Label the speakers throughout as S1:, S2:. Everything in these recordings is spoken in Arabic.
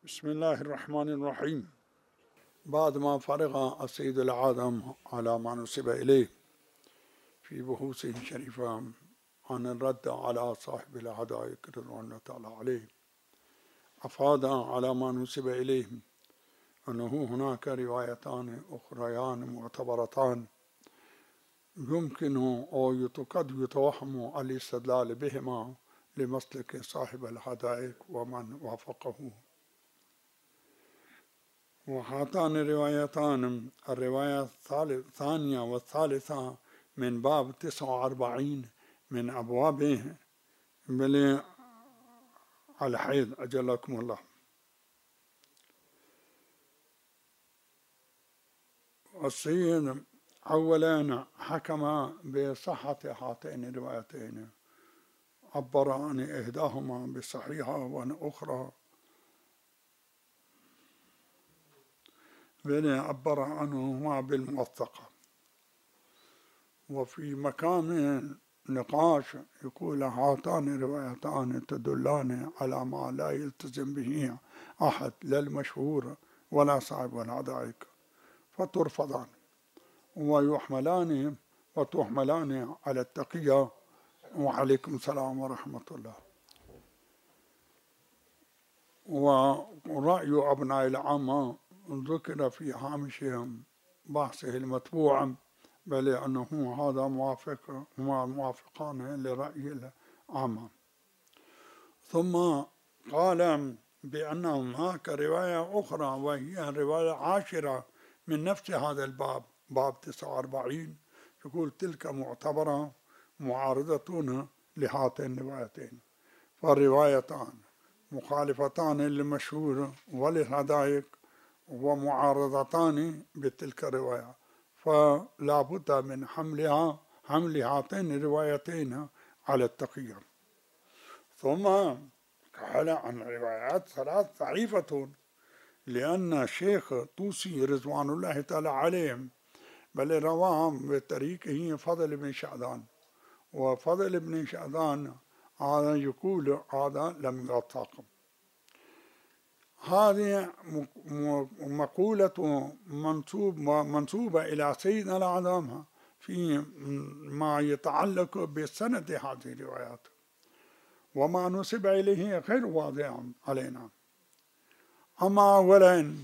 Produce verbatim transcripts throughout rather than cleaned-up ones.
S1: بسم الله الرحمن الرحيم. بعد ما فرغ السيد العادم على ما نسب إليه في بحوثه الشريفة عن الرد على صاحب الحدائق رضوان الله تعالى عليه، أفاد على ما نسب إليه أنه هناك روايتان أخريان معتبرتان يمكن أو قد يتوهم الاستدلال بهما لمسلك صاحب الحدائق ومن وافقه. وهاتان الروايتان الرواية الثانية والثالثة من باب تسعة وأربعين من أبوابه بل الحيض أجلكم الله. السيد أولا حكم بصحة هاتين الروايتين، عبر عن إحداهما بالصحيحة وعن أخرى بل عبر عنهما بالموثقة. وفي مقام نقاش يقول هاتان الروايتان تدلان على ما لا يلتزم به أحد لا المشهور ولا صاحب الحدائق فترفضان ويحملان وتحملان على التقية. وعليكم السلام ورحمة الله. ورأي أبناء العامة ذكر في هامشهم بحثه المتبوع بل أنه هذا موافق هما موافقان لرأي العامة. ثم قال بأن هناك رواية أخرى وهي الرواية العاشرة من نفس هذا الباب باب تسعة وأربعين يقول تلك معتبرة معارضة لهاتين الروايتين، فالروايتان مخالفتان للمشهور وللحدائق ومعارضتان بتلك الرواية، فلا بد من حملها حمل هاتين الروايتين على التقية. ثم قال عن الروايات ثلاث ضعيفة لأن الشيخ طوسي رضوان الله تعالى عليه بل رواهم بطريقه فضل بن شعبان، وفضل بن شعبان هذا يقول هذا لم يوثق. هذه مقولة منسوب منسوبة إلى سيدنا العلامة في ما يتعلق بسند هذه الروايات، وما نسب إليه غير واضح علينا. أما أولا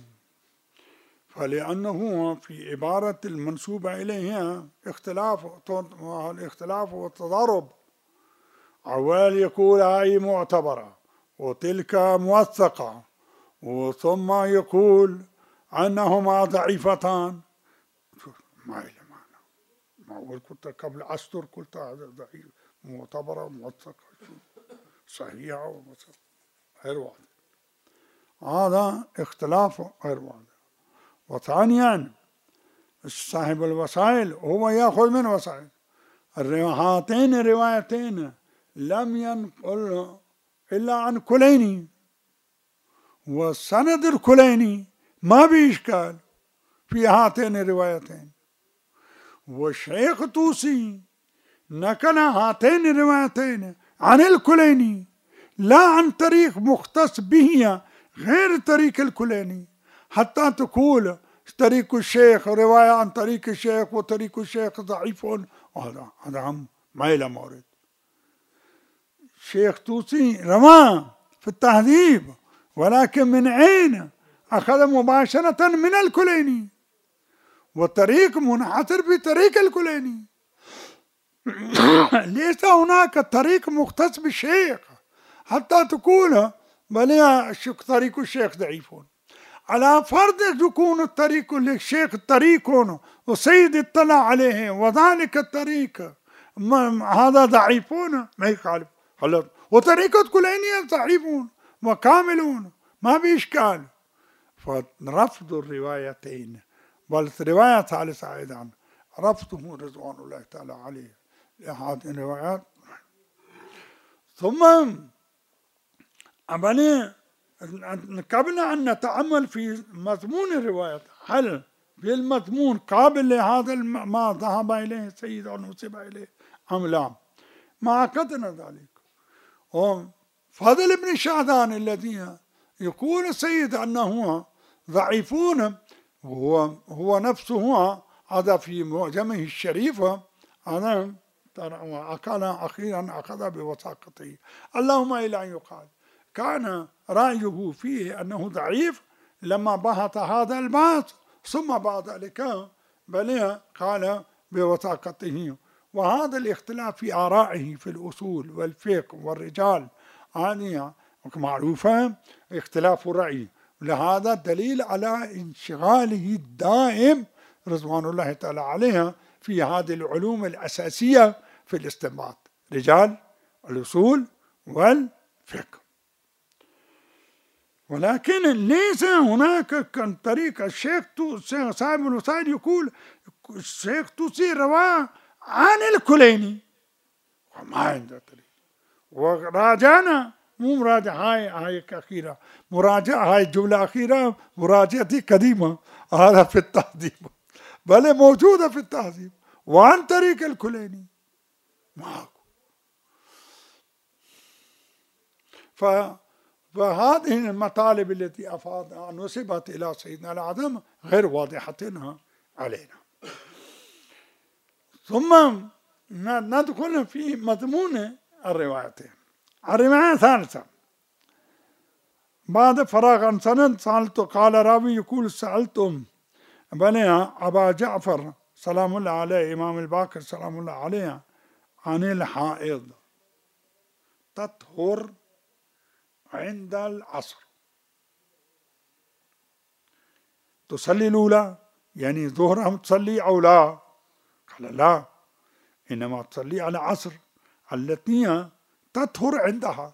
S1: فلأنه في عبارة المنسوبة إليها اختلاف الاختلاف والتضارب، أول يقول هاي معتبرة وتلك موثقة، وثم يقول أنهما ضعيفتان. ما إلى معنى، ما أقول كنت قبل أسطر قلت هذا ضعيف معتبرة موثقة صحيحة وموثقة غير واضح، هذا اختلاف غير واضح. وثانيا صاحب الوسائل هو يأخذ من وسائل هاتين الروايتين لم ينقل إلا عن كليني، والسند الكليني ما بإشكال في هاتين الروايتين، والشيخ طوسي نقل هاتين الروايتين عن الكليني لا عن طريق مختص به غير طريق الكليني، حتى تقول طريق الشيخ رواية عن طريق الشيخ وطريق الشيخ ضعيف، هذا هذا هم ما إلى مورد. الشيخ طوسي رمى في التهذيب ولكن من أين أخذ مباشرة من الكليني، والطريق منحصر بطريق الكليني ليس هناك طريق مختص بالشيخ حتى تقول بل طريق الشيخ ضعيف. على فرض يكون الطريق للشيخ طريق وسيد اطلع عليه وذلك الطريق هذا ضعيفون ما يخالف، وطريقة كليني ضعيفون وكاملون ما بإشكال. فرفض الروايتين، بل رواية ثالثة أيضا رفضه رضوان الله تعالى عليه لهذه الروايات. ثم أبني قبل أن نتأمل في مضمون الروايات هل في المضمون قابل لهذا ما ذهب إليه السيد ونسب إليه أم لا، ما أكدنا ذلك. فضل بن شعبان الذي يقول السيد أنه ضعيفون، هو هو نفسه هذا في معجمه الشريفة، أنا كان أخيرا أخذ بوثاقته. اللهم إلى أن يقال كان رأيه فيه أنه ضعيف لما بحث هذا البحث، ثم بعد ذلك بل قال بوثاقته. وهذا الاختلاف في آرائه في الأصول والفقه والرجال هذه معروفة، اختلاف الرأي، لهذا دليل على انشغاله الدائم رضوان الله تعالى عليها في هذه العلوم الأساسية في الاستنباط، رجال الأصول والفقه. ولكن ليس هناك كان طريق الشيخ صاحب الوسائل يقول الشيخ توسي رواه عن الكليني، وما عنده طريق. وراجعنا مو مراجعة هاي هاي أخيرة، مراجعة هاي الجملة أخيرة مراجعتي قديمة، هذا في التهذيب، بل موجودة في التهذيب وعن طريق الكليني معكم. ف فهذه المطالب التي أفاد نسبت إلى سيدنا الأعظم غير واضحة علينا. ثم ندخل في مضمون الروايتين. الرواية الثالثة بعد فراغ عن سند سألت، قال راوي يقول سألتم بني أبا جعفر سلام الله عليه إمام الباقر سلام الله عليه عن الحائض تطهر عند العصر، تصلي الأولى يعني ظهرها تصلي أو لا؟ قال لا، إنما تصلي على عصر التي تطهر عندها.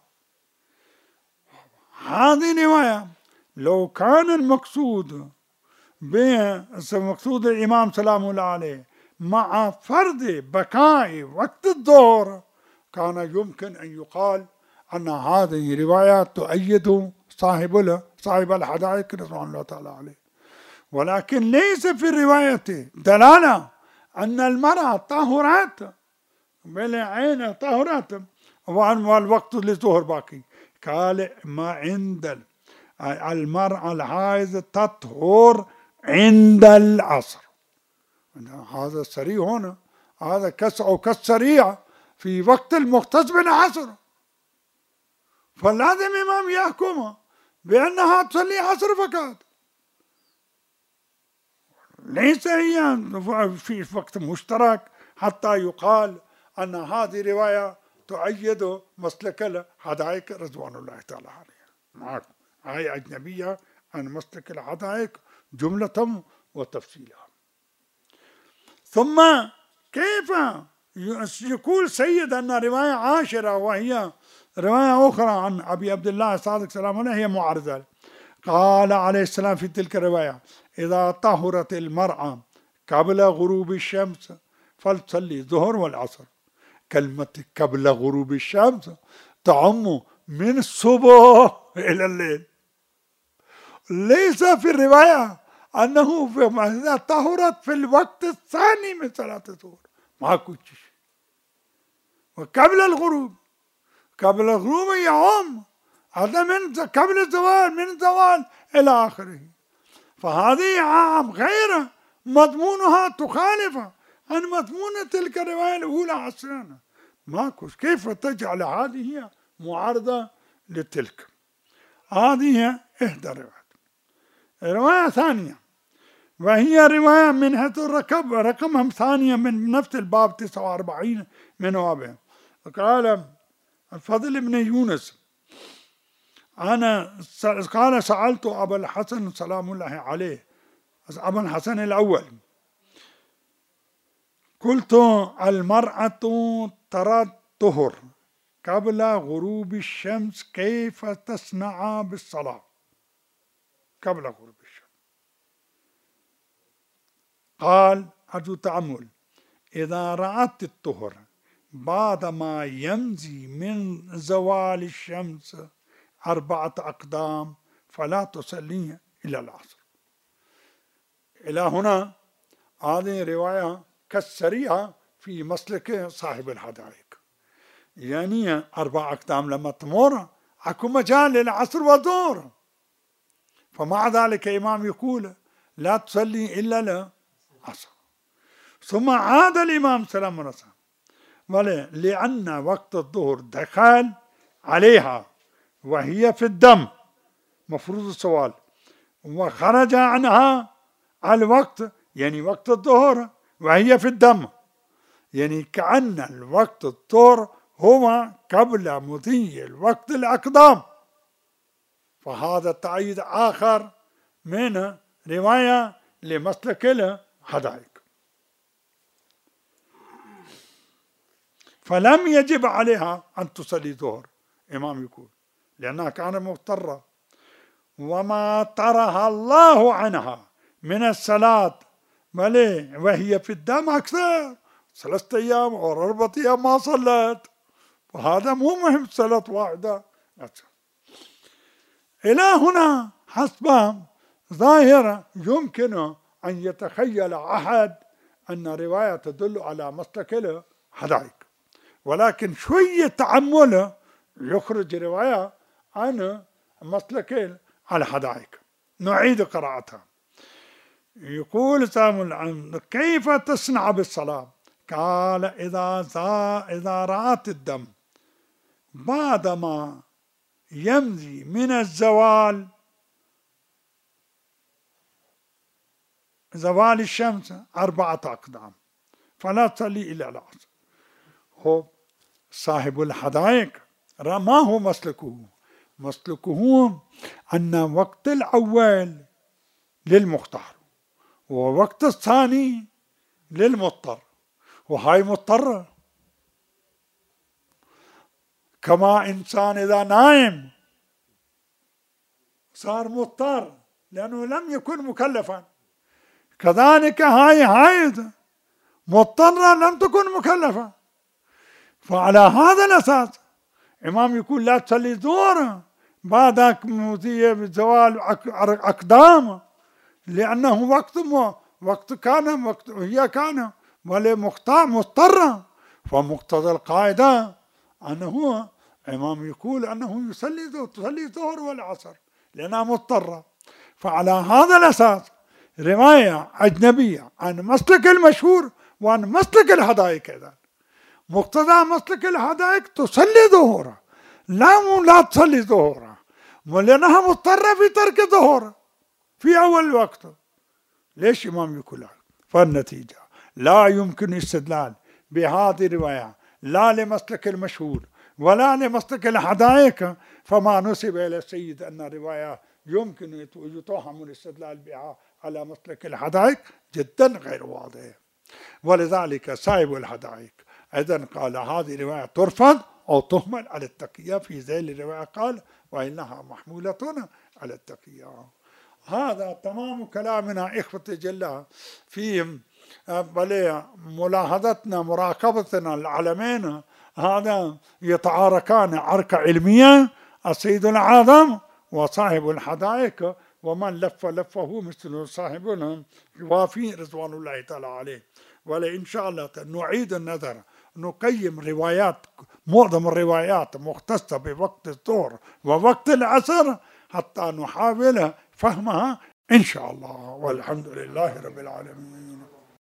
S1: هذه رواية لو كان المقصود بمقصود الإمام سلام الله عليه مع فرض بقاء وقت الظهر كان يمكن أن يقال أن هذه رواية تؤيد صاحب صاحب الحدائق رضوان الله تعالى عليه. ولكن ليس في الرواية دلالة أن المرأة طهرت بالعين طهرت والوقت للظهر باقي. قال ما عند المرأة الحائض تطهر عند العصر، هذا سريع هنا، هذا كسر أو كالسريع في وقت المختص بالعصر، فلازم إمام يحكم بأنها تصلي عصر فقط، ليس هي في وقت مشترك حتى يقال أن هذه رواية تؤيد مسلك الحدائق رضوان الله تعالى عليه. هاي أجنبية عن مسلك الحدائق جملة وتفصيلا. ثم كيف يقول سيد أن رواية عاشرة وهي رواية أخرى عن أبي عبد الله الصادق سلام الله هي معارضة؟ قال عليه السلام في تلك الرواية إذا طهرت المرأة قبل غروب الشمس فلتصلي الظهر والعصر. كلمة قبل غروب الشمس تعم من الصبح إلى الليل، ليس في الرواية أنه إذا طهرت في الوقت الثاني من صلاة الظهر، ما كنتش وقبل الغروب، قبل الغروب يعم هذا من قبل الزوال، من الزوال إلى آخره. فهذه عام غير مضمونها تخالف عن مضمون تلك الرواية الأولى عصرنا، ماكو كيف تجعل هذه هي معارضة لتلك. هذه إحدى الروايات. رواية ثانية وهي رواية من هذا الرقم رقمهم ثانية من نفس الباب تسعة وأربعين من وابه. قال الفضل بن يونس أنا قال سألت أبا الحسن سلام الله عليه أبا الحسن الأول قلت المرأة ترى الطهر قبل غروب الشمس كيف تصنع بالصلاة قبل غروب الشمس؟ قال أرجو تأمل إذا رأت الطهر بعدما يمضي من زوال الشمس أربعة أقدام فلا تصلي إلى العصر. إلى هنا هذه رواية كالسريعة في مسلك صاحب الحدائق، يعني أربع أقدام لما تمر أكو مجال للعصر والظهر، فمع ذلك إمام يقول لا تصلي إلا العصر. ثم عاد الإمام سلام الله عليه لأن وقت الظهر دخل عليها وهي في الدم، مفروض السؤال، وخرج عنها الوقت يعني وقت الظهر وهي في الدم، يعني كأن الوقت الظهر هو قبل مضي الوقت الأقدام. فهذا تأييد آخر من رواية لمسلك الحدائق. فلم يجب عليها أن تصلي ظهر، إمام يقول، لأنها كانت مضطرة، وما طرها الله عنها من الصلاة وهي في الدم أكثر، ثلاثة أيام أو أربعة أيام ما صلت، وهذا مو مهم صلاة واحدة. إلى هنا حسب ظاهرة يمكن أن يتخيل أحد أن رواية تدل على مسلك الحدائق، ولكن شوية تأمل يخرج رواية عن مسلك الحدائق. نعيد قراءتها. يقول سامل كيف تصنع بالصلاة؟ قال إذا إذا رأت الدم بعدما يمضي من الزوال، زوال الشمس أربعة أقدام، فلا تصلي إلا العصر. هو صاحب الحدائق ما هو مسلكه؟ مسلكه أن وقت الأول للمختار ووقت الثاني للمضطر، وهاي مضطرة. كما إنسان إذا نايم صار مضطر لأنه لم يكن مكلفا، كذلك هاي هايد مضطرة لم تكن مكلفة. فعلى هذا الأساس إمام يقول لا تصلي ظهر بعد مضي زوال أقدام، لأنه وقت وقت كان وقت هي كان مضطرة. فمقتضى القاعدة أنه إمام يقول أنه يصلي تصلي الظهر والعصر لأنها مضطرة. فعلى هذا الأساس رواية أجنبية عن مسلك المشهور وعن مسلك الحدائق أيضا، مقتضى مسلك الحدائق تصلي ظهرها، لا لا تصلي ظهرها لأنها مضطرة في ترك ظهر في أول الوقت. ليش إمام يقول هذا؟ فالنتيجة لا يمكن استدلال بهذه الرواية لا لمسلك المشهور ولا لمسلك الحدائق، فما نسب إلى السيد أن الرواية يمكن يتوهم الاستدلال بها على مسلك الحدائق جدا غير واضح. ولذلك صاحب الحدائق أيضا قال هذه رواية ترفض أو تهمل على التقية، في ذيل الرواية قال وإنها محمولة على التقية. هذا تمام كلامنا إخوتي جل في ملاحظتنا مراقبتنا العالمين، هذا يتعاركان عركة علمية، السيد الأعظم وصاحب الحدائق، ومن لف لفه مثل صاحبنا الوافي رضوان الله تعالى عليه. ولئن شاء الله نعيد النظر نقيم روايات، معظم الروايات مختصة بوقت الظهر ووقت العصر حتى نحاول فهمها إن شاء الله، والحمد لله رب العالمين.